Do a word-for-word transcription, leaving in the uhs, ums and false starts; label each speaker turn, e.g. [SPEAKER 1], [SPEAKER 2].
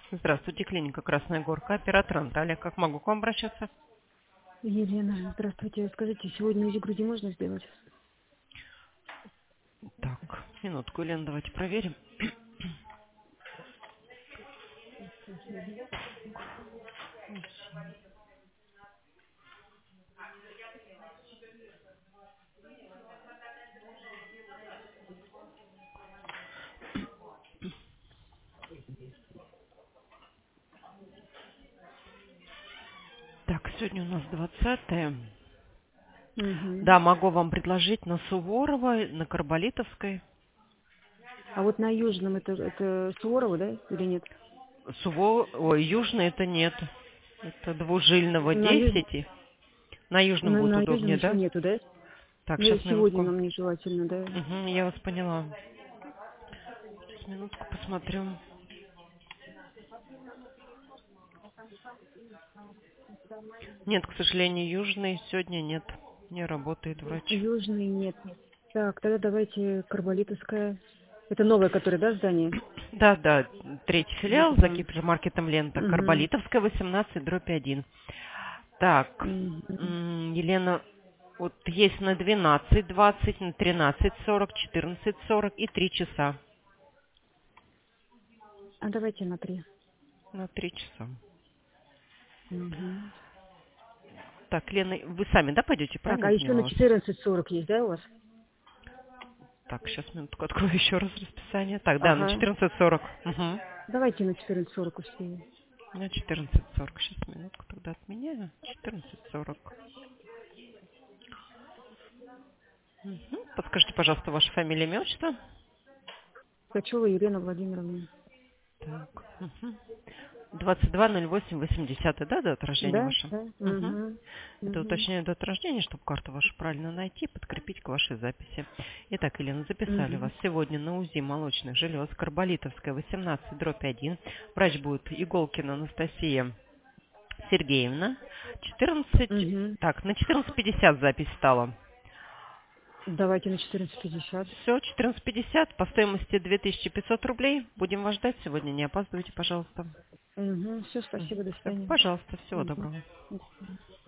[SPEAKER 1] Здравствуйте, клиника Красная Горка, оператор Анталия. Как могу к вам обращаться?
[SPEAKER 2] Елена, здравствуйте. Скажите, сегодня УЗИ груди можно сделать?
[SPEAKER 1] Так, минутку, Елена, давайте проверим. Так, сегодня у нас двадцатое.
[SPEAKER 2] Угу.
[SPEAKER 1] Да, могу вам предложить на Суворова, на Карболитовской.
[SPEAKER 2] А вот на Южном это, это Суворова, да, или нет?
[SPEAKER 1] Суво... Ой, Южный это нет. Это двужильного
[SPEAKER 2] На, Ю...
[SPEAKER 1] десять. На Южном
[SPEAKER 2] на,
[SPEAKER 1] будет
[SPEAKER 2] на Южном
[SPEAKER 1] удобнее,
[SPEAKER 2] еще
[SPEAKER 1] да?
[SPEAKER 2] нету, да?
[SPEAKER 1] Так,
[SPEAKER 2] Ну,
[SPEAKER 1] сейчас
[SPEAKER 2] сегодня
[SPEAKER 1] минутку.
[SPEAKER 2] нам нежелательно, да?
[SPEAKER 1] Угу, я вас поняла. Сейчас минутку посмотрю. Нет, к сожалению, Южный сегодня нет. Не работает врач.
[SPEAKER 2] Южный нет. Так, тогда давайте Карболитовская. Это новое, которое, да, здание?
[SPEAKER 1] Да, да, третий филиал за
[SPEAKER 2] Да.
[SPEAKER 1] гипермаркетом «Лента».
[SPEAKER 2] Угу.
[SPEAKER 1] Карболитовская, восемнадцать, дробь один. Так,
[SPEAKER 2] Угу.
[SPEAKER 1] м, Елена, вот есть на двенадцать двадцать, на тринадцать сорок, четырнадцать сорок и три часа.
[SPEAKER 2] А давайте на три.
[SPEAKER 1] На три часа.
[SPEAKER 2] Угу.
[SPEAKER 1] Так, Лена, вы сами, да, пойдете?
[SPEAKER 2] Так,
[SPEAKER 1] Правильно
[SPEAKER 2] а
[SPEAKER 1] я
[SPEAKER 2] еще
[SPEAKER 1] поняла
[SPEAKER 2] на
[SPEAKER 1] вас?
[SPEAKER 2] четырнадцать сорок есть, да, у вас?
[SPEAKER 1] Так, сейчас минутку открою еще раз расписание. Так, да, на
[SPEAKER 2] Ага.
[SPEAKER 1] четырнадцать сорок. Угу.
[SPEAKER 2] Давайте на четырнадцать сорок успеем.
[SPEAKER 1] На четырнадцать сорок. Сейчас минутку тогда отменяю. четырнадцать сорок. Угу. Подскажите, пожалуйста, ваша фамилия, имя, отчество?
[SPEAKER 2] Ткачева Елена Владимировна.
[SPEAKER 1] Так. Угу. двадцать два ноль восемь восемьдесят, да, дата рождения
[SPEAKER 2] Да,
[SPEAKER 1] ваша?
[SPEAKER 2] да.
[SPEAKER 1] Угу.
[SPEAKER 2] Угу.
[SPEAKER 1] Это
[SPEAKER 2] Угу.
[SPEAKER 1] уточняю дату рождения, чтобы карту вашу правильно найти и подкрепить к вашей записи. Итак, Елена, записали
[SPEAKER 2] Угу.
[SPEAKER 1] вас сегодня на УЗИ молочных желез, Карболитовская, восемнадцать, дробь один. Врач будет Иголкина Анастасия Сергеевна. четырнадцать,
[SPEAKER 2] Угу.
[SPEAKER 1] так, на четырнадцать пятьдесят запись стала.
[SPEAKER 2] Давайте на четырнадцать пятьдесят.
[SPEAKER 1] Все, четырнадцать пятьдесят, по стоимости две тысячи пятьсот рублей. Будем вас ждать сегодня, не опаздывайте, пожалуйста.
[SPEAKER 2] Угу. Все, спасибо, до
[SPEAKER 1] Все,
[SPEAKER 2] свидания.
[SPEAKER 1] пожалуйста, всего
[SPEAKER 2] Угу.
[SPEAKER 1] доброго.